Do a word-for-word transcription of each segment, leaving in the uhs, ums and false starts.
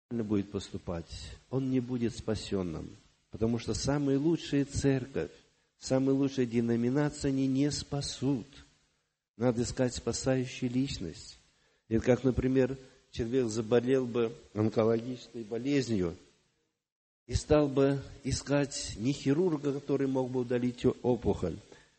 будет поступать, он не будет спасенным. Потому что самые лучшие церковь, самые лучшие деноминации, они не спасут. Надо искать спасающую личность. Это как, например, человек заболел бы онкологической болезнью и стал бы искать не хирурга, который мог бы удалить опухоль,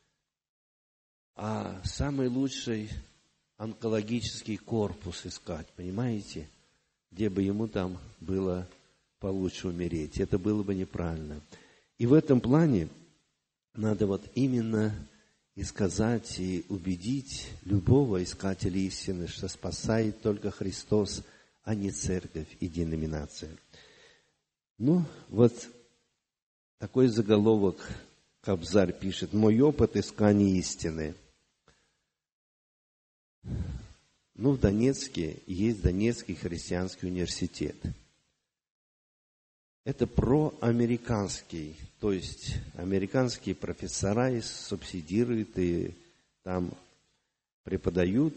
а самый лучший онкологический корпус искать, понимаете? Где бы ему там было получше умереть. Это было бы неправильно. И в этом плане надо вот именно и сказать, и убедить любого искателя истины, что спасает только Христос, а не церковь и деноминация. Ну, вот такой заголовок Кобзарь пишет: «Мой опыт искания истины». Ну, в Донецке есть Донецкий христианский университет. Это проамериканский, то есть американские профессора субсидируют и там преподают.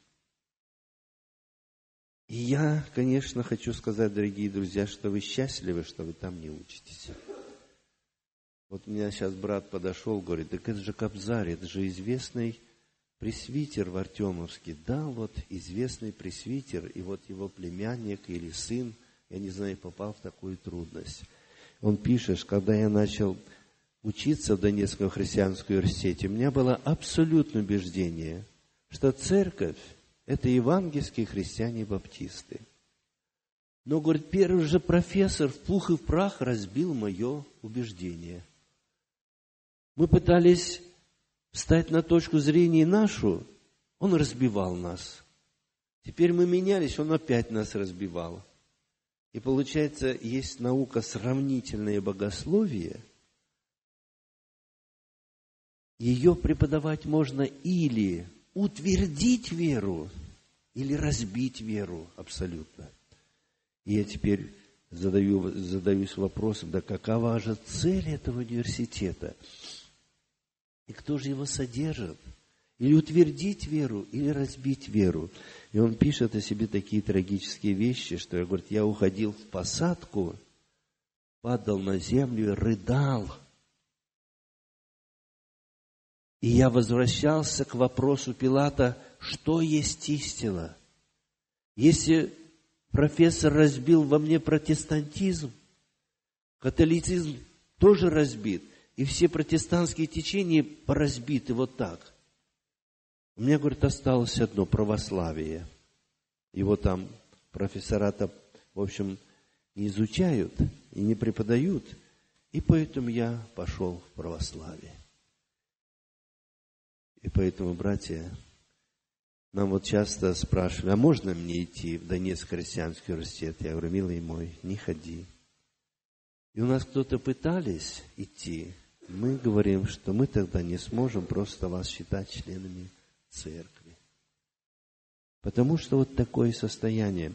И я, конечно, хочу сказать, дорогие друзья, что вы счастливы, что вы там не учитесь. Вот у меня сейчас брат подошел, говорит: так это же Кобзарь, это же известный пресвитер в Артемовске. Да, вот известный пресвитер, и вот его племянник или сын, я не знаю, попал в такую трудность. Он пишет: когда я начал учиться в Донецком христианском университете, у меня было абсолютное убеждение, что церковь – это евангельские христиане-баптисты. Но, говорит, первый же профессор в пух и в прах разбил мое убеждение. Мы пытались встать на точку зрения нашу, он разбивал нас. Теперь мы менялись, он опять нас разбивал. И получается, есть наука сравнительное богословие. Ее преподавать можно или утвердить веру, или разбить веру абсолютно. И я теперь задаю, задаюсь вопросом, да какова же цель этого университета? И кто же его содержит? Или утвердить веру, или разбить веру. И он пишет о себе такие трагические вещи, что, говорит, я уходил в посадку, падал на землю и рыдал. И я возвращался к вопросу Пилата, что есть истина? Если профессор разбил во мне протестантизм, католицизм тоже разбит, и все протестантские течения поразбиты вот так. У меня, говорит, осталось одно – православие. Его там профессора-то, в общем, не изучают и не преподают. И поэтому я пошел в православие. И поэтому, братья, нам вот часто спрашивали, а можно мне идти в Донецкий христианский университет? Я говорю: милый мой, не ходи. И у нас кто-то пытались идти. Мы говорим, что мы тогда не сможем просто вас считать членами церкви. Потому что вот такое состояние.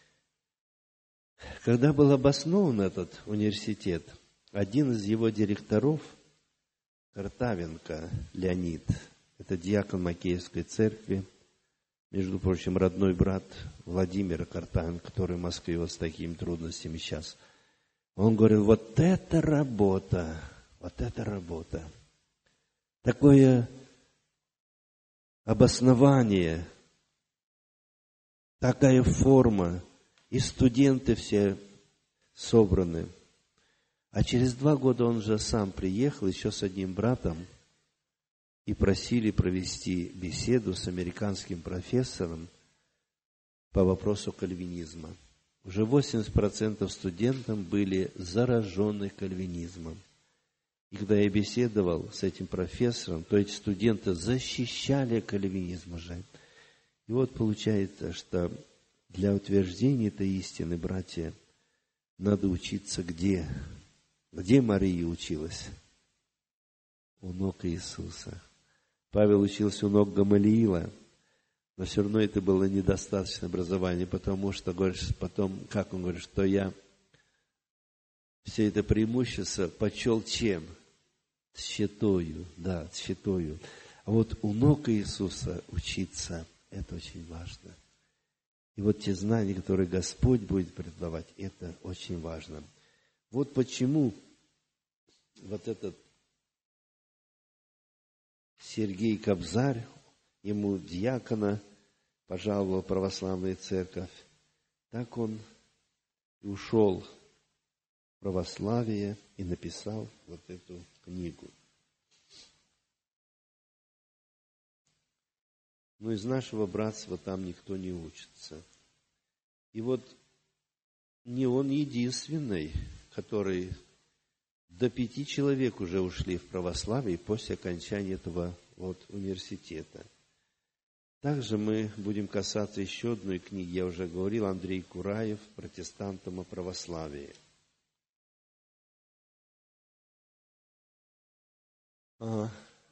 Когда был обоснован этот университет, один из его директоров, Картавенко Леонид, это диакон Макеевской церкви, между прочим, родной брат Владимира Картавенко, который в Москве вот с такими трудностями сейчас. Он говорил: вот это работа, вот это работа. Такое обоснование, такая форма, и студенты все собраны. А через два года он же сам приехал еще с одним братом и просили провести беседу с американским профессором по вопросу кальвинизма. Уже восемьдесят процентов студентов были заражены кальвинизмом. И когда я беседовал с этим профессором, то эти студенты защищали кальвинизм уже. И вот получается, что для утверждения этой истины, братья, надо учиться где? Где Мария училась? У ног Иисуса. Павел учился у ног Гамалиила, но все равно это было недостаточно образования, потому что, говоришь, потом, как он говорит, что я все это преимущество почел чем? Тщетою, да, тщетою. А вот у ног Иисуса учиться, это очень важно. И вот те знания, которые Господь будет преподавать, это очень важно. Вот почему вот этот Сергей Кобзарь, ему диакона пожаловала православная церковь, так он и ушел в православие и написал вот эту книгу. Но из нашего братства там никто не учится. И вот не он единственный, который до пяти человек уже ушли в православие после окончания этого вот университета. Также мы будем касаться еще одной книги, я уже говорил, Андрей Кураев, «Протестантам о православии». А.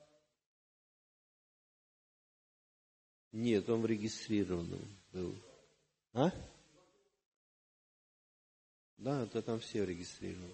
Нет, он в регистрированном был. А? Да, это там все регистрированы.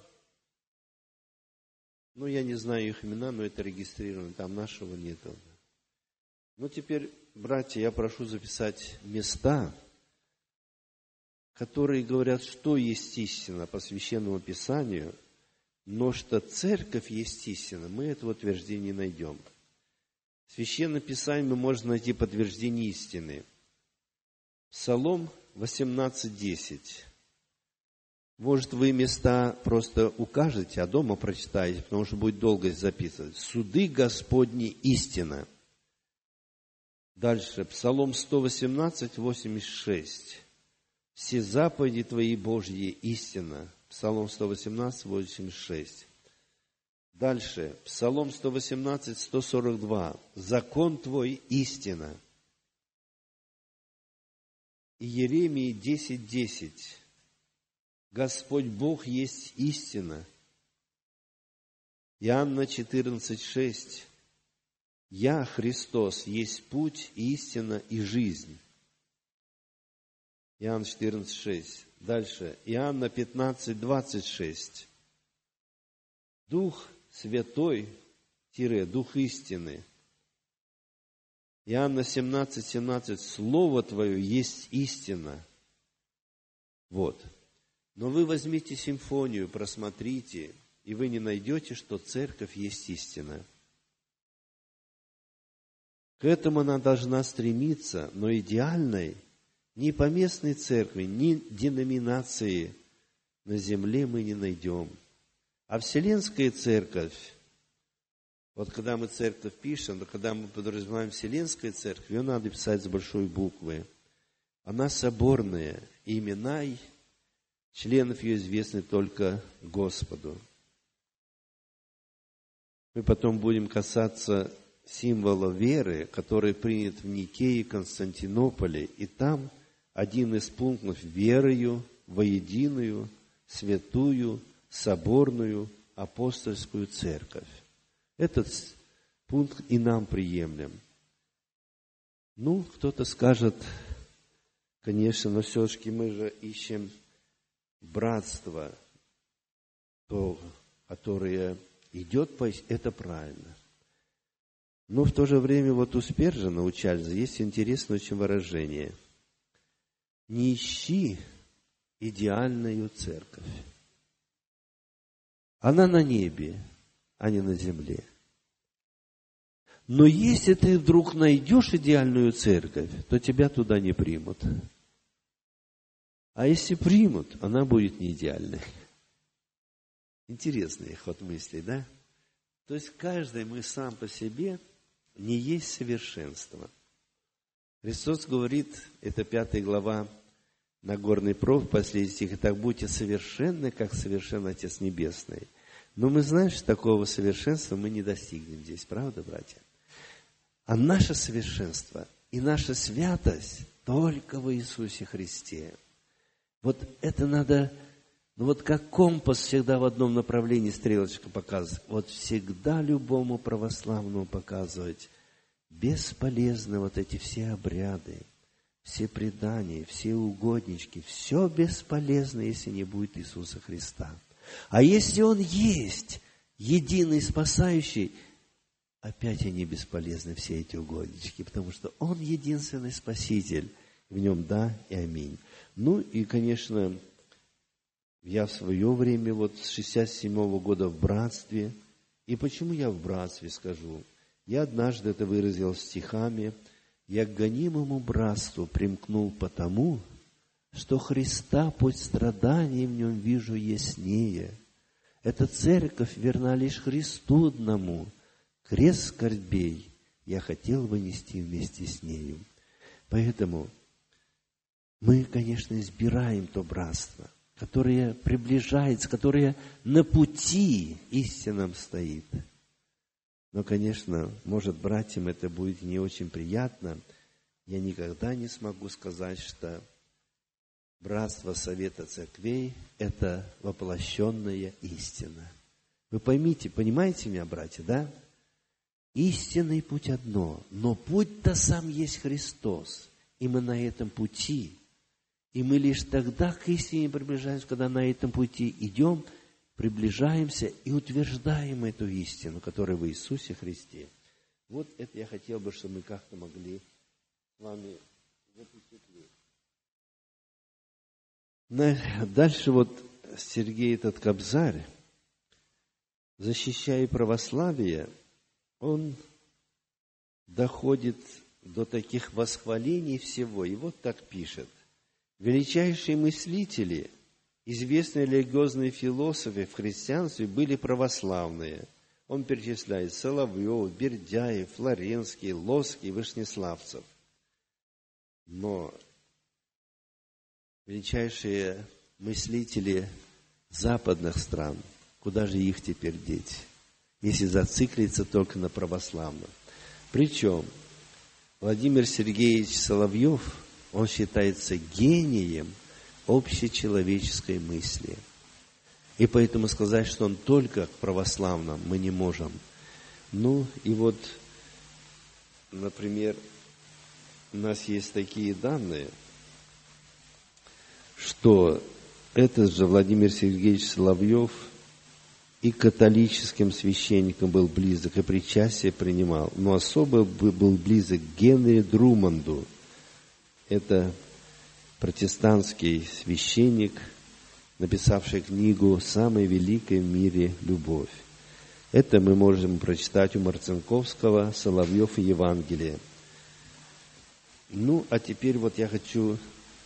Ну, я не знаю их имена, но это регистрировано, там нашего нет. Ну, теперь, братья, я прошу записать места, которые говорят, что есть истина по Священному Писанию, но что церковь есть истина, мы этого утверждения не найдем. В Священном Писании мы можем найти подтверждение истины. Псалом восемнадцать десять. Может, вы места просто укажете, а дома прочитаете, потому что будет долго записывать. Суды Господни истина. Дальше. Псалом сто восемнадцать, восемьдесят шесть. Все заповеди Твои Божьи истина. Псалом сто восемнадцать, восемьдесят шесть. Дальше. Псалом сто восемнадцать, сто сорок два. Закон Твой истина. Иеремии десять десять. Господь Бог есть истина. Иоанна четырнадцать шесть. Я, Христос, есть путь, истина и жизнь. Иоанн четырнадцать шесть. Дальше. Иоанна пятнадцать двадцать шесть. Дух Святой, тире, Дух истины. Иоанна семнадцать семнадцать. Слово Твое есть истина. Вот. Но вы возьмите симфонию, просмотрите, и вы не найдете, что церковь есть истина. К этому она должна стремиться, но идеальной ни поместной церкви, ни деноминации на земле мы не найдем. А Вселенская церковь, вот когда мы церковь пишем, когда мы подразумеваем Вселенская церковь, ее надо писать с большой буквы. Она соборная, и имена членов ее известны только Господу. Мы потом будем касаться символа веры, который принят в Никее и Константинополе. И там один из пунктов верою во единую, святую, соборную, апостольскую церковь. Этот пункт и нам приемлем. Ну, кто-то скажет, конечно, но все-таки мы же ищем братство, то, которое идет по... Это правильно. Но в то же время вот у Спержена, у Чарльза, есть интересное очень выражение. Не ищи идеальную церковь. Она на небе, а не на земле. Но если ты вдруг найдешь идеальную церковь, то тебя туда не примут. А если примут, она будет не идеальной. Интересный ход мыслей, да? То есть каждый мы сам по себе не есть совершенство. Христос говорит, это пятая глава Нагорный проповедь, последний стих, «Итак, будьте совершенны, как совершен Отец Небесный». Но мы знаем, что такого совершенства мы не достигнем здесь, правда, братья? А наше совершенство и наша святость только в Иисусе Христе. Вот это надо, ну вот как компас всегда в одном направлении стрелочка показывает, вот всегда любому православному показывать, бесполезны вот эти все обряды, все предания, все угоднички, все бесполезно, если не будет Иисуса Христа. А если Он есть, единый спасающий, опять они бесполезны, все эти угоднички, потому что Он единственный Спаситель. В нем да и аминь. Ну и, конечно, я в свое время, вот с шестьдесят седьмого года в братстве. И почему я в братстве, скажу? Я однажды это выразил стихами. Я к гонимому братству примкнул потому, что Христа путь страданий в нем вижу яснее. Эта церковь верна лишь Христу одному. Крест скорбей я хотел бы нести вместе с нею. Поэтому мы, конечно, избираем то братство, которое приближается, которое на пути истинном стоит. Но, конечно, может, братьям это будет не очень приятно. Я никогда не смогу сказать, что братство Совета Церквей – это воплощенная истина. Вы поймите, понимаете меня, братья, да? Истинный путь одно, но путь-то сам есть Христос. И мы на этом пути. И мы лишь тогда к истине приближаемся, когда на этом пути идем, приближаемся и утверждаем эту истину, которая в Иисусе Христе. Вот это я хотел бы, чтобы мы как-то могли с вами запечатлеть. Дальше вот Сергей этот Кобзарь, защищая православие, он доходит до таких восхвалений всего. И вот так пишет. Величайшие мыслители, известные религиозные философы в христианстве были православные. Он перечисляет Соловьев, Бердяев, Флоренский, Лоский, Вышнеславцев. Но величайшие мыслители западных стран, куда же их теперь деть, если зациклиться только на православном? Причем Владимир Сергеевич Соловьев, он считается гением общечеловеческой мысли. И поэтому сказать, что он только к православным, мы не можем. Ну, и вот, например, у нас есть такие данные, что этот же Владимир Сергеевич Соловьев и католическим священником был близок, и причастие принимал. Но особо был близок к Генри Друмонду. Это протестантский священник, написавший книгу «Самая великая в мире любовь». Это мы можем прочитать у Марцинковского «Соловьев и Евангелие». Ну, а теперь вот я хочу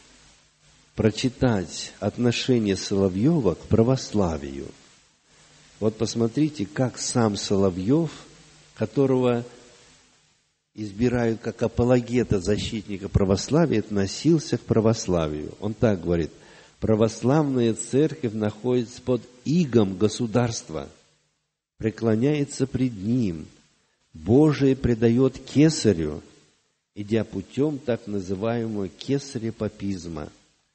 прочитать отношение Соловьева к православию. Вот посмотрите, как сам Соловьев, которого избирают как апологета, защитника православия, относился к православию. Он так говорит: православная церковь находится под игом государства, преклоняется пред ним, Божие предает кесарю, идя путем так называемого кесарепапизма.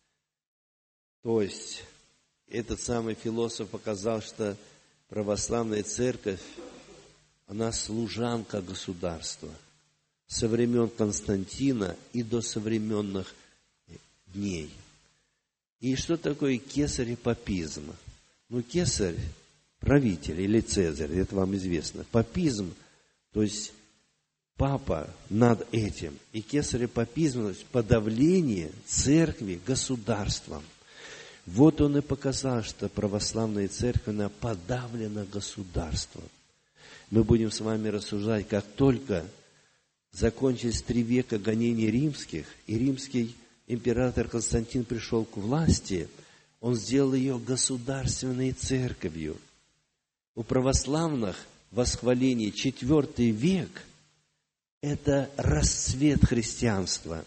То есть, этот самый философ показал, что православная церковь, она служанка государства со времен Константина и до современных дней. И что такое кесарепапизм? Ну, кесарь – правитель или цезарь, это вам известно. Папизм, то есть папа над этим. И кесарепапизм, то есть подавление церкви государством. Вот он и показал, что православная церковь, она подавлена государством. Мы будем с вами рассуждать, как только закончились три века гонений римских, и римский император Константин пришел к власти, он сделал ее государственной церковью. У православных восхваление четвертый век – это расцвет христианства.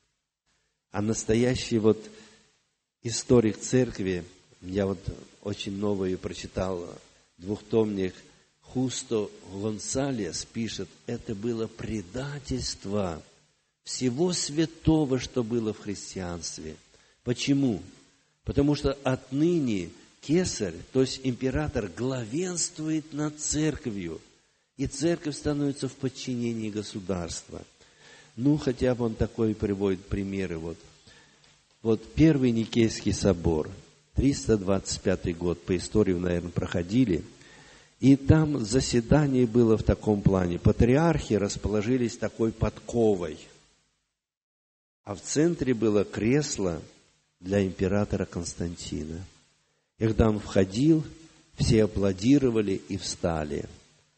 А настоящий вот историк церкви, я вот очень новую прочитал двухтомник, Хусто Гонсалес пишет, это было предательство всего святого, что было в христианстве. Почему? Потому что отныне кесарь, то есть император, главенствует над церковью, и церковь становится в подчинении государства. Ну, хотя бы он такой приводит примеры. Вот, вот Первый Никейский собор, триста двадцать пятый год, по истории, наверное, проходили. И там заседание было в таком плане. Патриархи расположились такой подковой. а в центре было кресло для императора Константина. И когда он входил, все аплодировали и встали.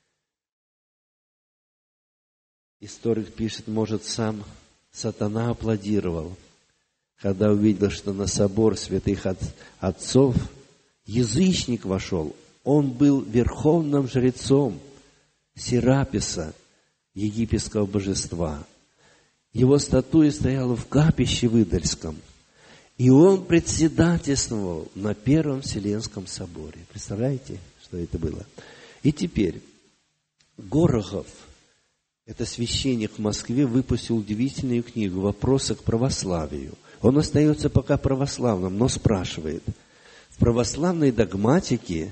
Историк пишет, может, сам сатана аплодировал, когда увидел, что на собор святых отцов язычник вошел. Он был верховным жрецом Сераписа, египетского божества. Его статуя стояла в капище Выдальском. И он председательствовал на Первом Вселенском соборе. Представляете, что это было? И теперь Горохов, это священник в Москве, выпустил удивительную книгу «Вопросы к православию». Он остается пока православным, но спрашивает. В православной догматике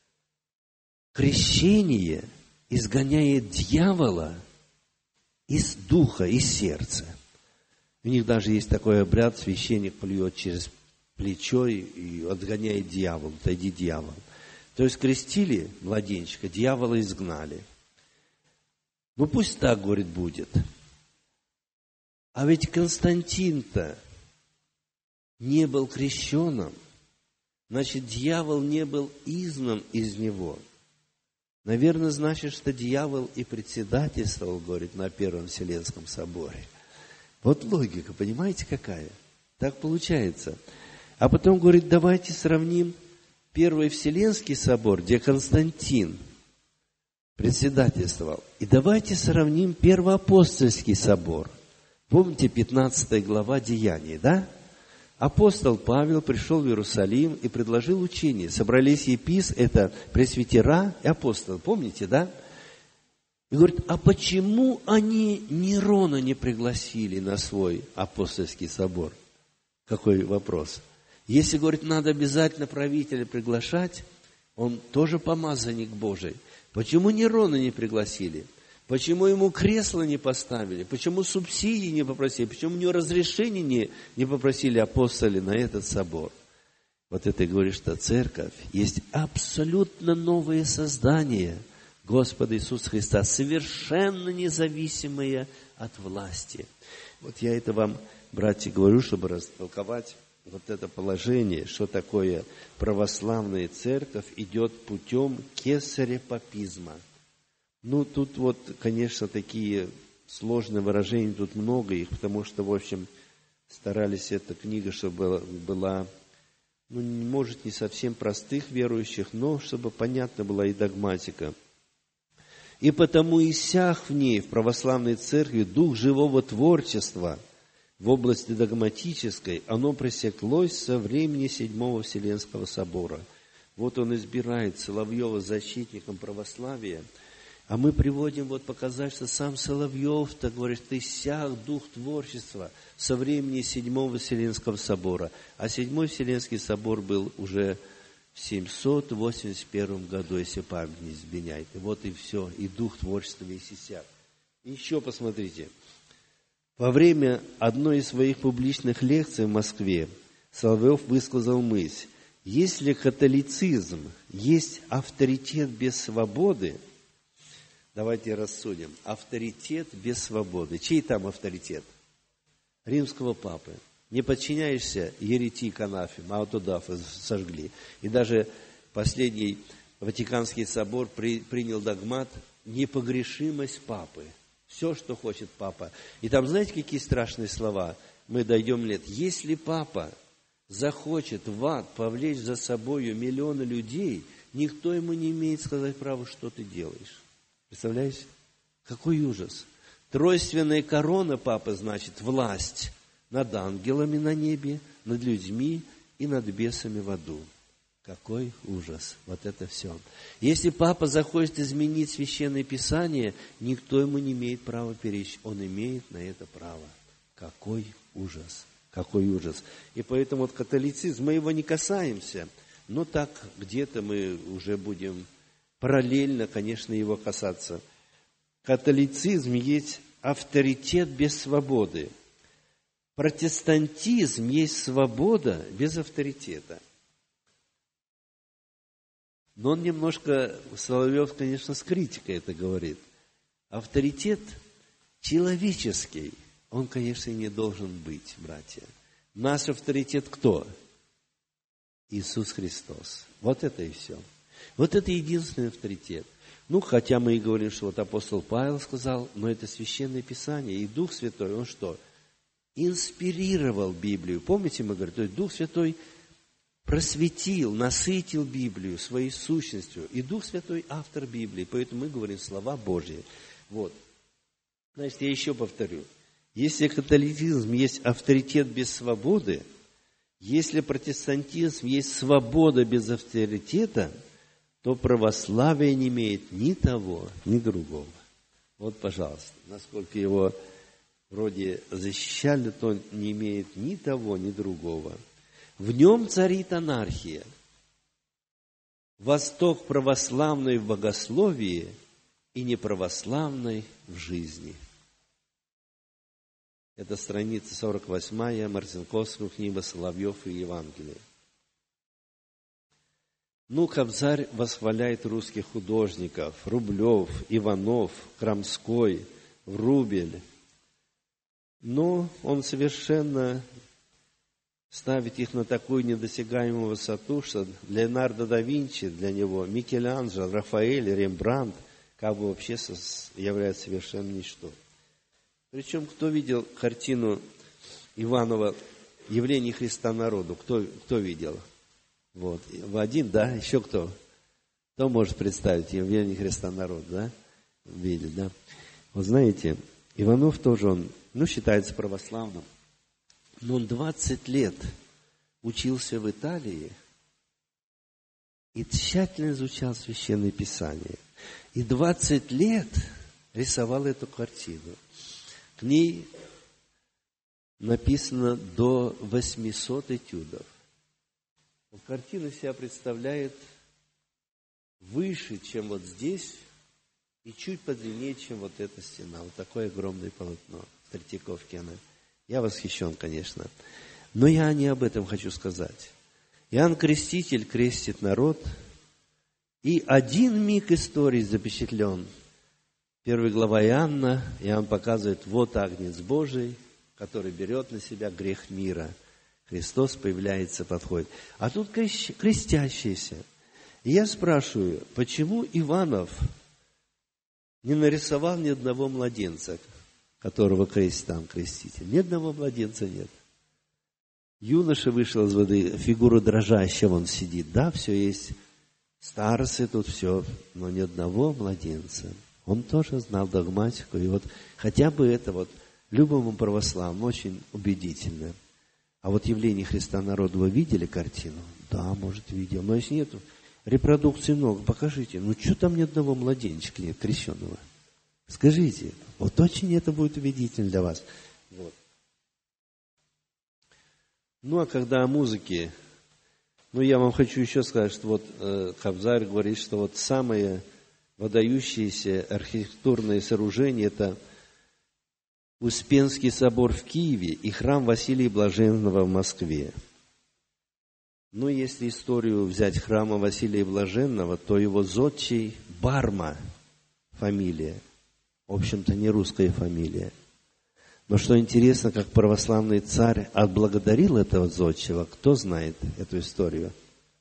крещение изгоняет дьявола из духа, из сердца. У них даже есть такой обряд, священник плюет через плечо и отгоняет дьявола, отойди дьявол. То есть крестили младенчика, дьявола изгнали. Ну пусть так, говорит, будет. А ведь Константин-то не был крещеным, значит, дьявол не был изгнан из него. Наверное, значит, что дьявол и председательствовал, говорит, на Первом Вселенском соборе. Вот логика, понимаете, какая? Так получается. А потом, говорит, давайте сравним Первый Вселенский собор, где Константин председательствовал. И давайте сравним Первоапостольский собор. Помните, пятнадцатая глава Деяний, да? Апостол Павел пришел в Иерусалим и предложил учение. Собрались епис, это пресвитера и апостол. Помните, да? И говорит, а почему они Нерона не пригласили на свой апостольский собор? Какой вопрос? Если, говорит, надо обязательно правителя приглашать, он тоже помазанник Божий. Почему Нерона не пригласили? Почему ему кресло не поставили? Почему субсидии не попросили? Почему у него разрешения не, не попросили апостоли на этот собор? Вот это говорит, что церковь есть абсолютно новое создание Господа Иисуса Христа, совершенно независимое от власти. Вот я это вам, братья, говорю, чтобы растолковать вот это положение, что такое православная церковь идет путем кесарепапизма. Ну, тут вот, конечно, такие сложные выражения, тут много их, потому что, в общем, старались эта книга, чтобы была, ну, может, не совсем простых верующих, но чтобы понятна была и догматика. И потому иссяк в ней, в православной церкви, дух живого творчества в области догматической, оно пресеклось со времени Седьмого Вселенского собора. Вот он избирает Соловьева защитником православия, а мы приводим вот показать, что сам Соловьев, так говорит, иссяк дух творчества со времени Седьмого Вселенского собора. А Седьмой Вселенский собор был уже в семьсот восемьдесят первом году, если память не изменяет. И вот и все, и дух творчества весь иссяк. Еще посмотрите. Во время одной из своих публичных лекций в Москве Соловьев высказал мысль: если католицизм есть авторитет без свободы, давайте рассудим. Авторитет без свободы. Чей там авторитет? Римского папы. Не подчиняешься, еретик анафем, а туда сожгли. И даже последний Ватиканский собор при, принял догмат непогрешимость папы. Все, что хочет папа. И там, знаете, какие страшные слова? Мы дойдем лет. Если папа захочет в ад повлечь за собою миллионы людей, никто ему не имеет сказать права, что ты делаешь. Представляете? Какой ужас. Тройственная корона папы, значит, власть над ангелами на небе, над людьми и над бесами в аду. Какой ужас. Вот это все. Если папа захочет изменить Священное Писание, никто ему не имеет права перечь. Он имеет на это право. Какой ужас. Какой ужас. И поэтому вот католицизм, мы его не касаемся, но так где-то мы уже будем параллельно, конечно, его касаться. Католицизм есть авторитет без свободы. Протестантизм есть свобода без авторитета. Но он немножко, Соловьев, конечно, с критикой это говорит. Авторитет человеческий, он, конечно, и не должен быть, братья. Наш авторитет кто? Иисус Христос. Вот это и все. Вот это единственный авторитет. Ну, хотя мы и говорим, что вот апостол Павел сказал, но это Священное Писание, и Дух Святой, он что? Инспирировал Библию. Помните, мы говорим, то есть Дух Святой просветил, насытил Библию своей сущностью. И Дух Святой автор Библии, поэтому мы говорим слова Божьи. Вот. Значит, я еще повторю. Если католицизм есть авторитет без свободы, если протестантизм есть свобода без авторитета, то православие не имеет ни того, ни другого. Вот, пожалуйста, насколько его вроде защищали, то он не имеет ни того, ни другого. В нем царит анархия. Восток православный в богословии и неправославный в жизни. Это страница сорок восьмая, Марцинковского книга «Соловьев и Евангелие». Ну, Кобзарь восхваляет русских художников: Рублев, Иванов, Крамской, Врубель. Но он совершенно ставит их на такую недосягаемую высоту, что Леонардо да Винчи для него, Микеланджело, Рафаэль, Рембрандт как бы вообще являются совершенно ничто. Причем, кто видел картину Иванова «Явление Христа народу»? Кто, кто видел? Вот. В один, да? Еще кто? Кто может представить «Явление Христа народу», да? Видели, да? Вот знаете, Иванов тоже, он, ну, считается православным, но он двадцать лет учился в Италии и тщательно изучал Священное Писание. И двадцать лет рисовал эту картину. К ней написано до восьмисот этюдов. Картина себя представляет выше, чем вот здесь, и чуть подлиннее, чем вот эта стена. Вот такое огромное полотно Третьяковки. Она. Я восхищен, конечно. Но я не об этом хочу сказать. Иоанн Креститель крестит народ, и один миг истории запечатлен. Первая глава Иоанна, Иоанн показывает, вот Агнец Божий, который берет на себя грех мира. Христос появляется, подходит. А тут крестящийся. И я спрашиваю, почему Иванов не нарисовал ни одного младенца, которого крестит там креститель? Ни одного младенца нет. Юноша вышел из воды, фигура дрожащая, он сидит. Да, все есть. Старцы тут все, но ни одного младенца. Он тоже знал догматику. И вот хотя бы это вот любому православному очень убедительно. А вот «Явление Христа народу» вы видели картину? Да, может, видел. Но если нету, репродукции много. Покажите. Ну, что там ни одного младенчика нет, крещенного? Скажите. Вот очень это будет убедительно для вас. Вот. Ну, а когда о музыке, ну, я вам хочу еще сказать, что вот э, Кобзарь говорит, что вот самое выдающееся архитектурное сооружение – это Успенский собор в Киеве и храм Василия Блаженного в Москве. Ну, если историю взять храма Василия Блаженного, то его зодчий Барма фамилия. В общем-то, не русская фамилия. Но что интересно, как православный царь отблагодарил этого зодчего, кто знает эту историю?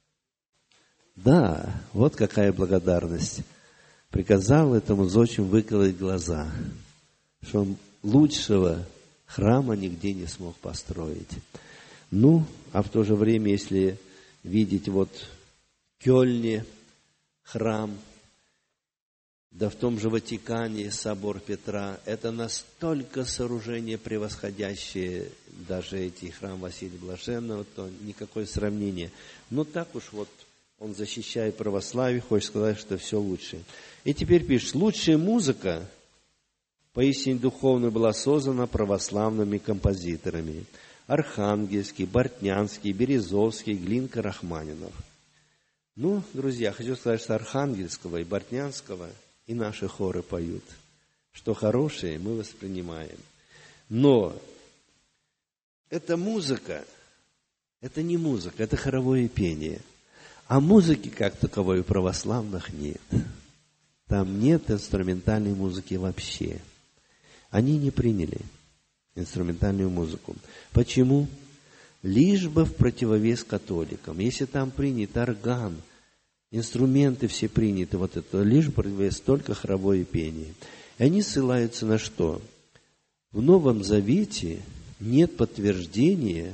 Да, вот какая благодарность. Приказал этому зодчему выколоть глаза, что он лучшего храма нигде не смог построить. Ну, а в то же время, если видеть вот в Кёльне храм, да в том же Ватикане собор Петра, это настолько сооружение превосходящее даже эти храм Василия Блаженного, то никакое сравнение. Но так уж вот он защищает православие, хочет сказать, что все лучше. И теперь пишет, лучшая музыка поистине духовно была создана православными композиторами. Архангельский, Бортнянский, Березовский, Глинка, Рахманинов. Ну, друзья, хочу сказать, что Архангельского и Бортнянского и наши хоры поют. Что хорошее мы воспринимаем. Но эта музыка, это не музыка, это хоровое пение. А музыки как таковой у православных нет. Там нет инструментальной музыки вообще. Они не приняли. инструментальную музыку. Почему? Лишь бы в противовес католикам. Если там принят орган, инструменты все приняты, вот это лишь в противовес только хоровое пение. И они ссылаются на что? В Новом Завете нет подтверждения,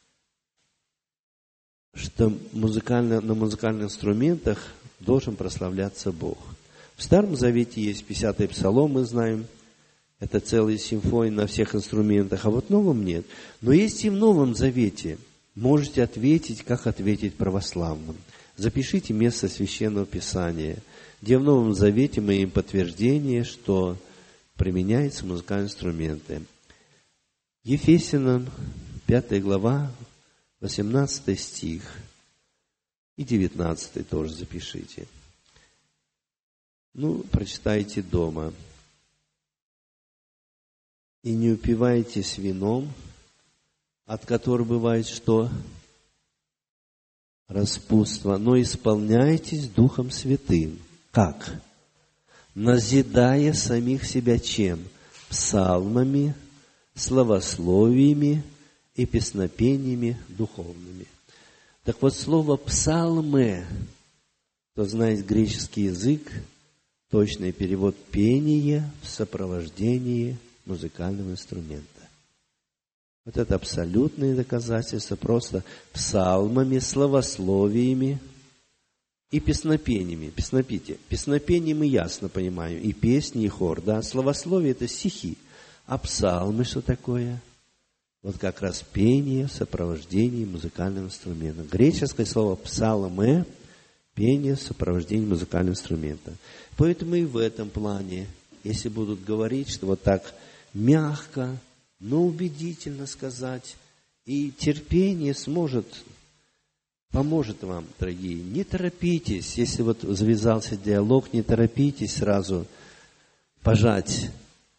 что музыкально, на музыкальных инструментах должен прославляться Бог. В Старом Завете есть пятидесятый псалом, мы знаем, это целая симфония на всех инструментах, а вот в Новом нет. Но есть и в Новом Завете. Можете ответить, как ответить православным. Запишите место Священного Писания, где в Новом Завете мы имеем подтверждение, что применяются музыкальные инструменты. Ефесянам, пятая глава, восемнадцатый стих и девятнадцатый тоже запишите. Ну, прочитайте дома. И не упивайтесь вином, от которого бывает что? Распутство. Но исполняйтесь Духом Святым. Как? Назидая самих себя чем? Псалмами, славословиями и песнопениями духовными. Так вот, слово «псалмы», кто знает греческий язык, точный перевод «пение в сопровождении музыкального инструмента». Вот это абсолютные доказательства, просто псалмами, славословиями и песнопениями. Песнопите. Песнопения мы ясно понимаем, и песни, и хор, да. Славословие – это стихи. А псалмы что такое? Вот как раз пение в сопровождении музыкального инструмента. Греческое слово «псалмы» – пение в сопровождении музыкального инструмента. Поэтому и в этом плане, если будут говорить, что вот так мягко, но убедительно сказать, и терпение сможет, поможет вам, дорогие. Не торопитесь, если вот завязался диалог, не торопитесь сразу пожать.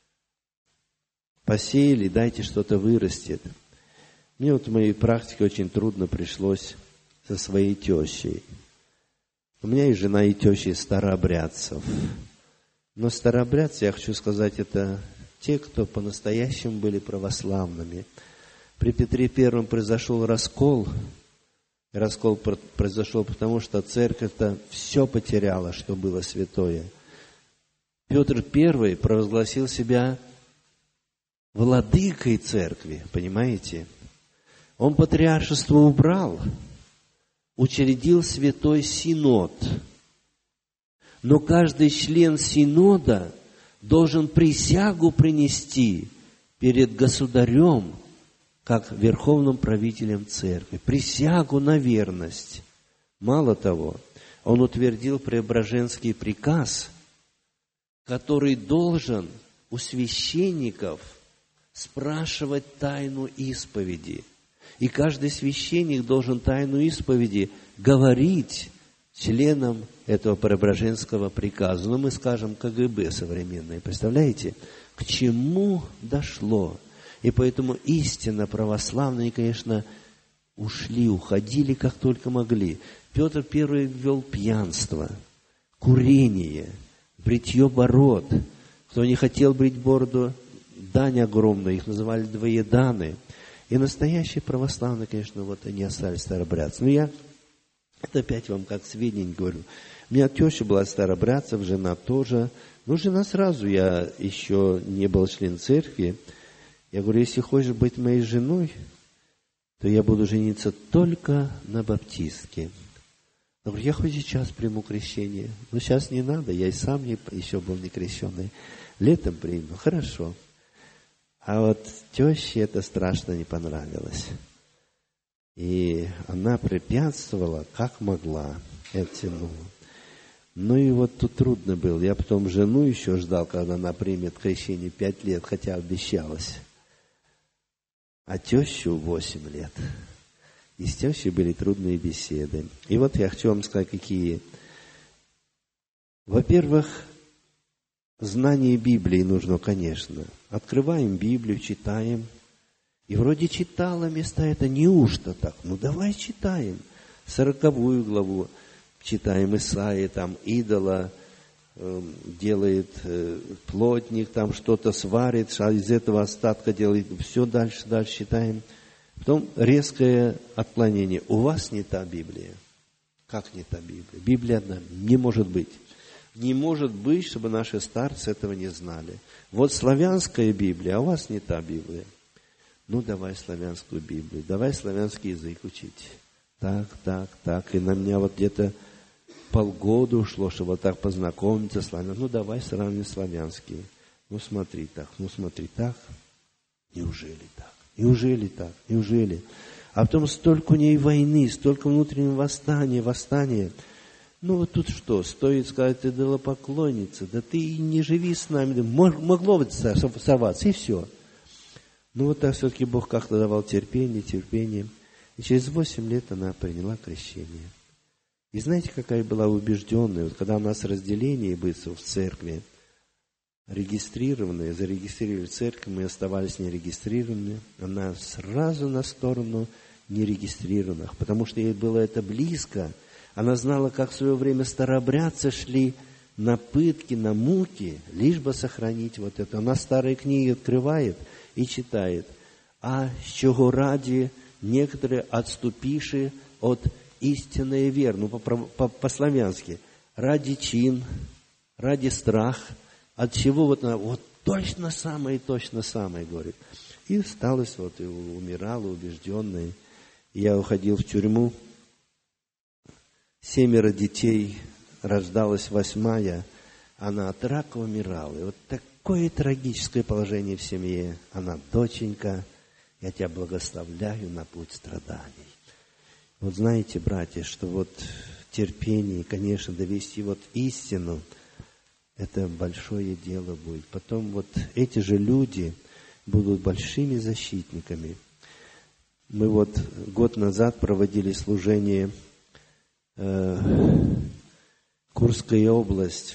Посеяли, дайте что-то вырастет. Мне вот в моей практике очень трудно пришлось со своей тещей. У меня и жена, и теща из старообрядцев. Но старообрядцы, я хочу сказать, это те, кто по-настоящему были православными. При Петре Первом произошел раскол. Раскол произошел потому, что церковь-то все потеряла, что было святое. Петр Первый провозгласил себя владыкой церкви, понимаете? Он патриаршество убрал, учредил святой синод. Но каждый член синода должен присягу принести перед государем, как верховным правителем церкви. Присягу на верность. Мало того, он утвердил Преображенский приказ, который должен у священников спрашивать тайну исповеди. И каждый священник должен тайну исповеди говорить членам этого Преображенского приказа. Ну, мы скажем, ка гэ бэ современное. Представляете, к чему дошло? И поэтому истинно православные, конечно, ушли, уходили, как только могли. Петр Первый ввел пьянство, курение, бритье бород. Кто не хотел брить бороду, дань огромная, их называли двоеданы. И настоящие православные, конечно, вот они остались старообрядцы. Но я это опять вам как сведения говорю. У меня теща была старообрядцев, жена тоже. Ну, жена сразу, я еще не был член церкви. Я говорю, если хочешь быть моей женой, то я буду жениться только на баптистке. Я говорю, я хоть сейчас приму крещение. Но сейчас не надо, я и сам не, еще был не крещенный. Летом приму, хорошо. А вот теще это страшно не понравилось. И она препятствовала, как могла, оттянула. Ну и вот тут трудно было. Я потом жену еще ждал, когда она примет крещение пять лет, хотя обещалась. А тещу восемь лет. И с тещей были трудные беседы. И вот я хочу вам сказать, какие. Во-первых, знание Библии нужно, конечно. Открываем Библию, читаем. И вроде читала места это, неужто так? Ну давай читаем. Сороковую главу читаем Исаии, там идола, э, делает э, плотник, там что-то сварит, а из этого остатка делает. Все дальше, дальше читаем. Потом резкое отклонение. У вас не та Библия. Как не та Библия? Библия одна. Не может быть. Не может быть, чтобы наши старцы этого не знали. Вот славянская Библия, а у вас не та Библия. Ну, давай славянскую Библию, давай славянский язык учить. Так, так, так. И на меня вот где-то полгода ушло, чтобы вот так познакомиться с славянским. Ну, давай сравним славянские. Ну, смотри так, ну, смотри так. Неужели так? Неужели так? Неужели? А потом столько у ней войны, столько внутреннего восстания, восстания. Ну, вот тут что? Стоит сказать, ты идолопоклонница, да ты не живи с нами. Могло бы сорваться, и все. Ну, вот так все-таки Бог как-то давал терпение, терпение. И через восемь лет она приняла крещение. И знаете, какая была убежденная? Вот когда у нас разделение было в церкви, регистрированные, зарегистрировали церковь, мы оставались нерегистрированными, она сразу на сторону нерегистрированных, потому что ей было это близко. Она знала, как в свое время старообрядцы шли на пытки, на муки, лишь бы сохранить вот это. Она старые книги открывает и читает. А с чего ради некоторые отступиши от истинной веры, ну, по-славянски, ради чин, ради страх, от чего вот она, вот точно самое, точно самое, говорит. И осталась вот, и умирала убежденная. Я уходил в тюрьму, семеро детей, рождалась восьмая, она от рака умирала. И вот такое трагическое положение в семье. Она, доченька, я тебя благословляю на путь страданий. Вот знаете, братья, что вот терпение, конечно, довести вот истину, это большое дело будет. Потом вот эти же люди будут большими защитниками. Мы вот год назад проводили служение э, Курская область,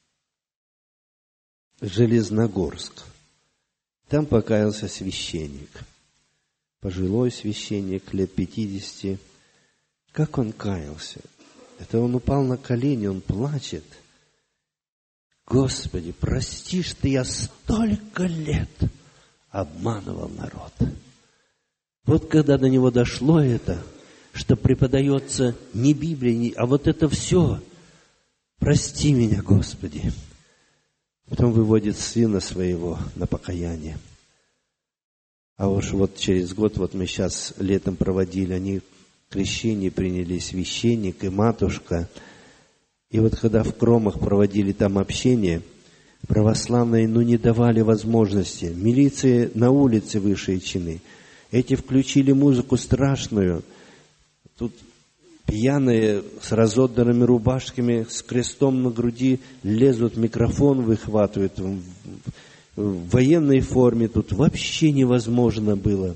Железногорск. Там покаялся священник. Пожилой священник, лет пятидесяти. Как он каялся? Это он упал на колени, он плачет. Господи, прости, что я столько лет обманывал народ. Вот когда до него дошло это, что преподается не Библия, не, а вот это все. Прости меня, Господи. Потом выводит сына своего на покаяние. А уж вот через год, вот мы сейчас летом проводили, они крещение приняли, священник и матушка. И вот когда в Кромах проводили там общение, православные, ну, не давали возможности. Милиции на улице высшие чины. Эти включили музыку страшную. Тут пьяные с разодранными рубашками, с крестом на груди лезут, микрофон выхватывают. В, в военной форме тут вообще невозможно было.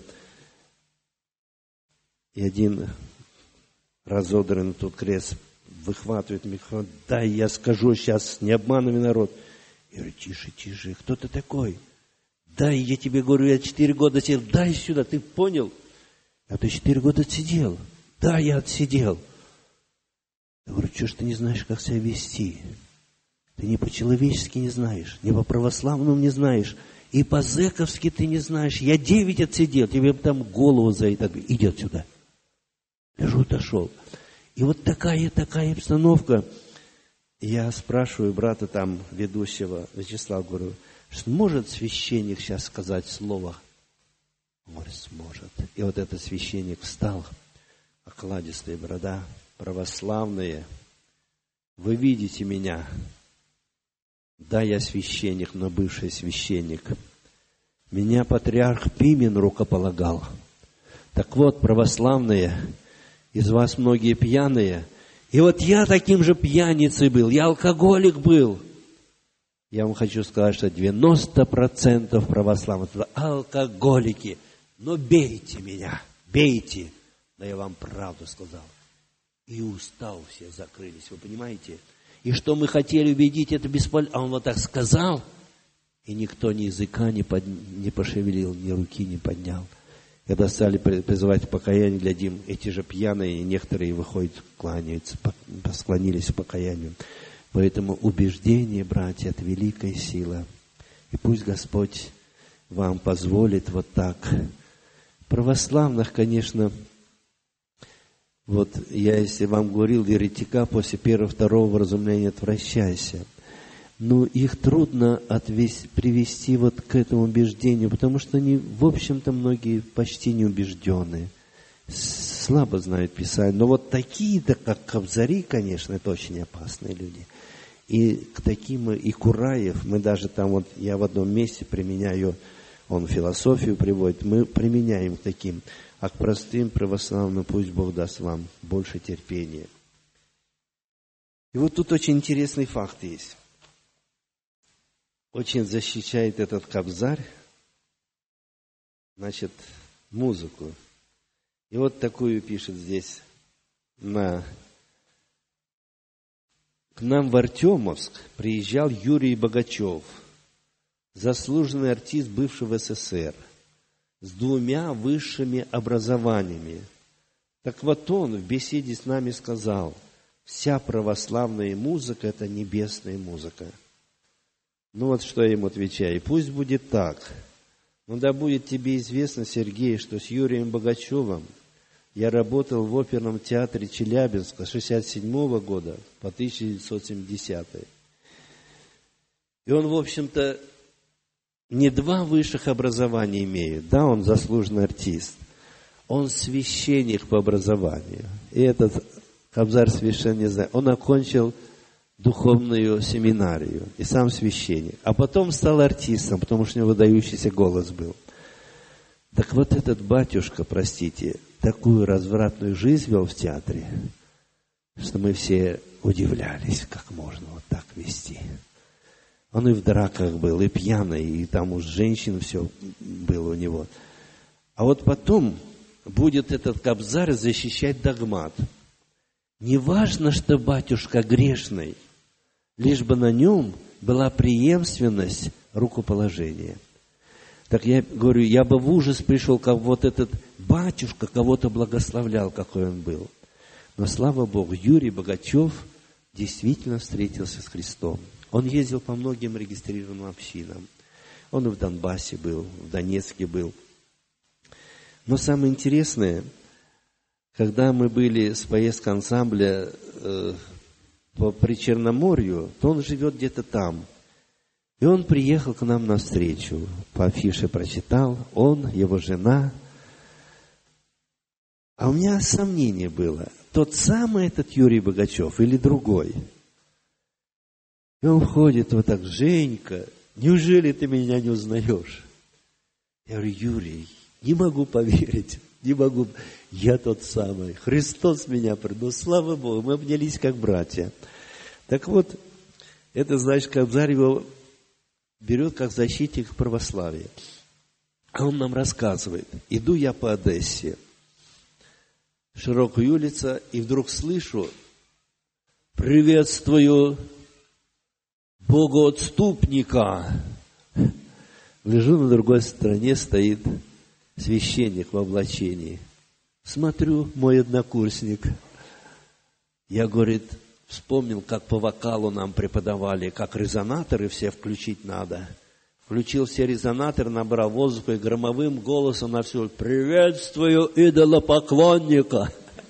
И один разодранный тут крест выхватывает микрофон. Дай я скажу сейчас, не обманывай народ. Я говорю, тише, тише, кто ты такой? Дай, я тебе говорю, я четыре года сидел, дай сюда, ты понял? А ты четыре года сидел. Да, я отсидел. Я говорю, что ж ты не знаешь, как себя вести? Ты ни по-человечески не знаешь, ни по-православному не знаешь, и по-зэковски ты не знаешь. Я девять отсидел, тебе там голову за это. Иди отсюда. Лежу, отошел. И вот такая, такая обстановка. Я спрашиваю брата там, ведущего, Вячеслава, говорю, сможет священник сейчас сказать слово? Он говорит, сможет. И вот этот священник встал, окладистая борода, православные. Вы видите меня. Да, я священник, но бывший священник. Меня патриарх Пимен рукополагал. Так вот, православные, из вас многие пьяные. И вот я таким же пьяницей был, я алкоголик был. Я вам хочу сказать, что девяносто процентов православных алкоголики. Но бейте меня, бейте. Но я вам правду сказал. И уста у всех закрылись, вы понимаете? И что мы хотели убедить, это бесполезно. А он вот так сказал, и никто ни языка не, под... не пошевелил, ни руки не поднял. Когда стали призывать к покаянию, глядим, эти же пьяные, некоторые выходят, кланяются, склонились к покаянию. Поэтому убеждение, братья, это великая сила. И пусть Господь вам позволит вот так. Православных, конечно, вот я, если вам говорил, еретика после первого-второго вразумления отвращайся. Но их трудно отвести, привести вот к этому убеждению, потому что они, в общем-то, многие почти не убежденные. Слабо знают Писание. Но вот такие-то, как Кобзари, конечно, это очень опасные люди. И к таким, и Кураев, мы даже там, вот я в одном месте применяю, он философию приводит, мы применяем к таким, а к простым православным пусть Бог даст вам больше терпения. И вот тут очень интересный факт есть. Очень защищает этот Кобзарь, значит, музыку. И вот такую пишет здесь на... К нам в Артемовск приезжал Юрий Богачев, заслуженный артист бывшего СССР, с двумя высшими образованиями. Так вот он в беседе с нами сказал, вся православная музыка – это небесная музыка. Ну вот что я ему отвечаю, пусть будет так. Но да будет тебе известно, Сергей, что с Юрием Богачевым я работал в оперном театре Челябинска с шестьдесят седьмого года по тысяча девятьсот семидесятый. И он, в общем-то, не два высших образования имеет. Да, он заслуженный артист. Он священник по образованию. И этот Кобзарь священник, не знаю, он окончил духовную семинарию. И сам священник. А потом стал артистом, потому что у него выдающийся голос был. Так вот этот батюшка, простите, такую развратную жизнь вел в театре, что мы все удивлялись, как можно вот так вести. Он и в драках был, и пьяный, и там уж женщин все было у него. А вот потом будет этот Кобзарь защищать догмат. Не важно, что батюшка грешный, лишь бы на нем была преемственность рукоположения. Так я говорю, я бы в ужас пришел, как вот этот батюшка кого-то благословлял, какой он был. Но, слава Богу, Юрий Богачев действительно встретился с Христом. Он ездил по многим регистрированным общинам. Он и в Донбассе был, в Донецке был. Но самое интересное, когда мы были с поездкой ансамбля э, по Причерноморью, то он живет где-то там. И он приехал к нам навстречу, по афише прочитал, он, его жена. А у меня сомнение было, тот самый этот Юрий Богачев или другой. И он ходит вот так, Женька, неужели ты меня не узнаешь? Я говорю, Юрий, не могу поверить, не могу, я тот самый, Христос меня предал, слава Богу, мы обнялись как братья. Так вот, это, значит, Кобзарь его берет как защитник православия. А он нам рассказывает, иду я по Одессе, широкая улица, и вдруг слышу, приветствую богоотступника. Лежу на другой стороне, стоит священник в облачении. Смотрю, мой однокурсник. Я, говорит, вспомнил, как по вокалу нам преподавали, как резонаторы все включить надо. Включил все резонаторы, набрал воздуха и громовым голосом на всю «Приветствую идолопоклонника!»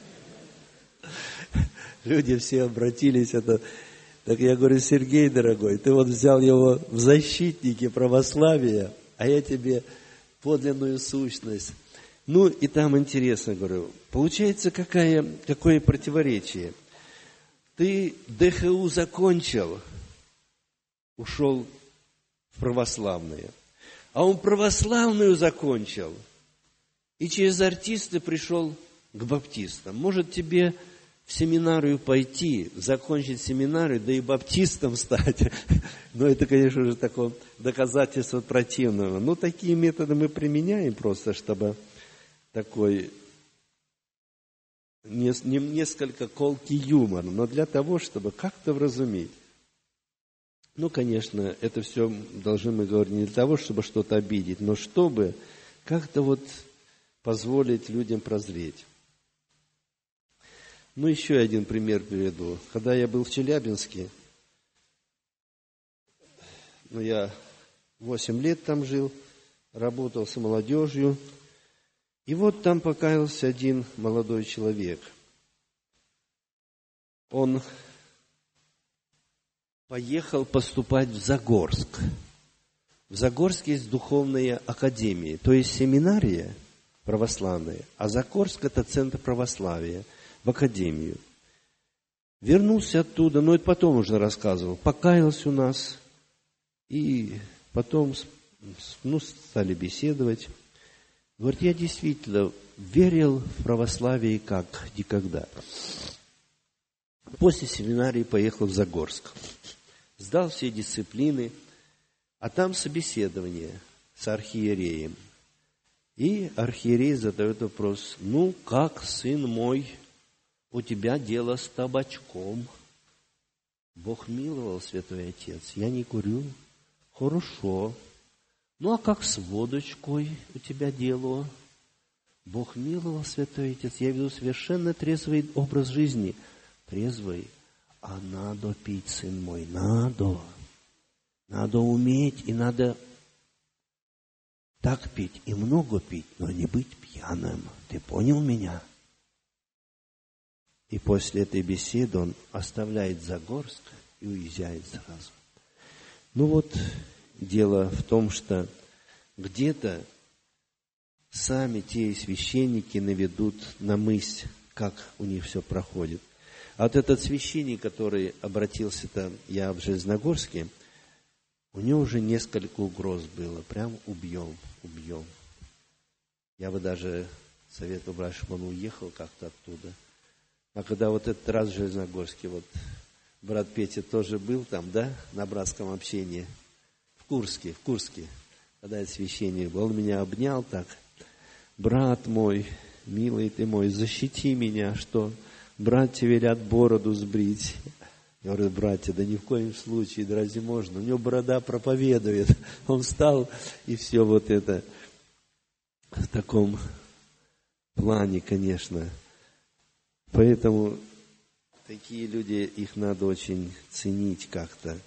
Люди все обратились. Это... Так я говорю, Сергей, дорогой, ты вот взял его в защитники православия, а я тебе подлинную сущность. Ну, и там интересно, говорю, получается, какая, какое противоречие. Ты ДХУ закончил, ушел в православные, а он православную закончил, и через артисты пришел к баптистам. Может, тебе в семинарию пойти, закончить семинарию, да и баптистом стать. Но это, конечно же, такое доказательство противного. Ну, такие методы мы применяем просто, чтобы такой несколько колкий юмор, но для того, чтобы как-то вразумить. Ну, конечно, это все должны мы говорить не для того, чтобы что-то обидеть, но чтобы как-то вот позволить людям прозреть. Ну, еще один пример приведу. Когда я был в Челябинске, но я восемь лет там жил, работал с молодежью. И вот там покаялся один молодой человек. Он поехал поступать в Загорск. В Загорске есть духовная академия, то есть семинария православная, а Загорск – это центр православия, в академию. Вернулся оттуда, но это потом уже рассказывал, покаялся у нас, и потом ну, стали беседовать. Говорит, я действительно верил в православие как никогда. После семинарии поехал в Загорск. Сдал все дисциплины, а там собеседование с архиереем. И архиерей задает вопрос, ну, как, сын мой, у тебя дело с табачком? Бог миловал, святой отец, я не курю. Хорошо. Ну, а как с водочкой у тебя дело? Бог миловал, святой отец, я веду совершенно трезвый образ жизни. Трезвый. А надо пить, сын мой, надо. Надо уметь, и надо так пить, и много пить, но не быть пьяным. Ты понял меня? И после этой беседы он оставляет Загорск и уезжает сразу. Ну вот, дело в том, что где-то сами те священники наведут на мысль, как у них все проходит. А вот этот священник, который обратился-то, я в Железногорске, у него уже несколько угроз было. Прям убьем, убьем. Я бы даже советовал брать, чтобы он уехал как-то оттуда. А когда вот этот раз в Железногорске, вот брат Петя тоже был там, да, на братском общении, в Курске, в Курске, когда я священник был, он меня обнял так. Брат мой, милый ты мой, защити меня, что братья велят бороду сбрить. Я говорю, братья, да ни в коем случае, да разве можно? У него борода проповедует. Он встал, и все вот это в таком плане, конечно. Поэтому такие люди, их надо очень ценить как-то.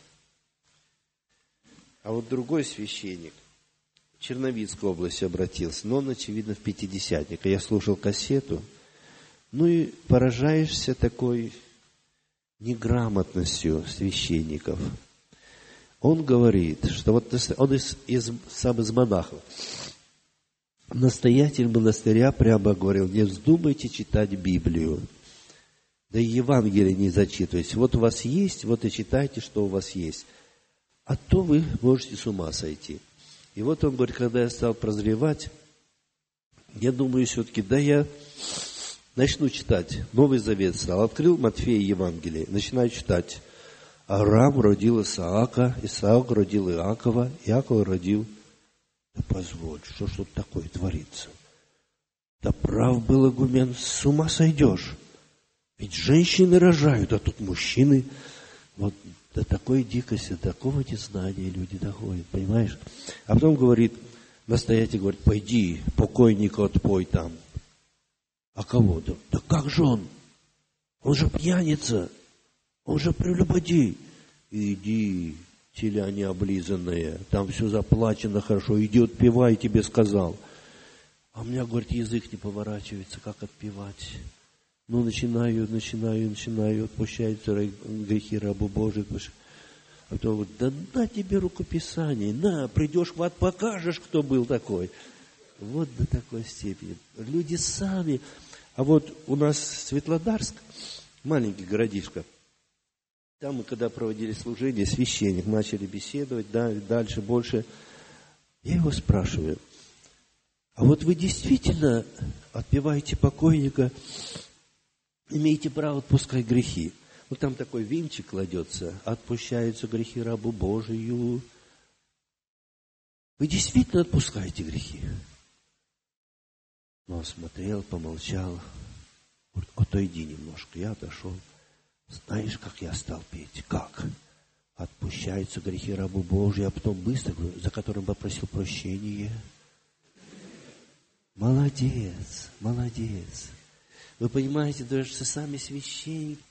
А вот другой священник в Черновицкой области обратился, но он, очевидно, в пятидесятник. Я слушал кассету. Ну и поражаешься такой неграмотностью священников. Он говорит, что вот он из, из, сам из монахов. Настоятель монастыря прямо говорил, не вздумайте читать Библию. Да и Евангелие не зачитывайте. Вот у вас есть, вот и читайте, что у вас есть. А то вы можете с ума сойти. И вот он говорит, когда я стал прозревать, я думаю все-таки, да я начну читать. Новый Завет стал. Открыл Матфея Евангелие. Начинаю читать. Авраам родил Исаака, Исаак родил Иакова, Иаков родил... Да позволь, что ж тут такое творится? Да прав был игумен, с ума сойдешь. Ведь женщины рожают, а тут мужчины. Вот до такой дикости, до такого незнания люди доходят, понимаешь? А потом говорит, настоятель говорит, пойди, покойника отпой там. А кого? Да, да как же он? Он же пьяница. Он же прелюбодей. Иди, теля необлизанная. Там все заплачено хорошо. Иди отпевай, тебе сказал. А у меня, говорит, язык не поворачивается, как отпевать. Ну, начинаю, начинаю, начинаю. Отпущаются грехи рабу Божию. А потом говорит, да на тебе рукописание. На, придешь в ад, покажешь, кто был такой. Вот до такой степени. Люди сами... А вот у нас Светлодарск, маленький городишко, там мы, когда проводили служение, священник, начали беседовать, да, дальше, больше. Я его спрашиваю, а вот вы действительно отпеваете покойника, имеете право отпускать грехи? Вот там такой венчик кладется, отпущаются грехи рабу Божию. Вы действительно отпускаете грехи? Он смотрел, помолчал. Говорит, отойди немножко. Я отошел. Знаешь, как я стал петь? Как? Отпущаются грехи рабу Божию, а потом быстро, за которым попросил прощения. Молодец, молодец. Вы понимаете, даже сами священники